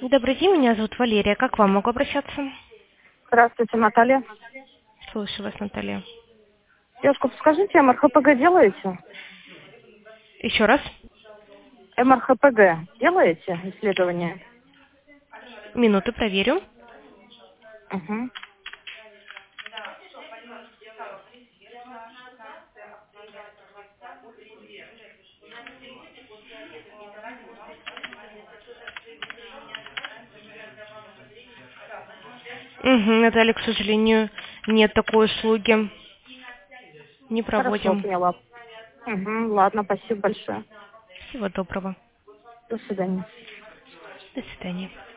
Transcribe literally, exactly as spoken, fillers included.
Добрый день, меня зовут Валерия. Как к вам могу обращаться? Здравствуйте, Наталья. Слушаю вас, Наталья. Девушка, подскажите, эм эр ха пэ гэ делаете? Еще раз. эм эр ха пэ гэ делаете исследование? Минуту проверю. Угу. Угу, Наталья, к сожалению, нет такой услуги. Не Хорошо, проводим. поняла. Угу, ладно, спасибо большое. Всего доброго. До свидания. До свидания.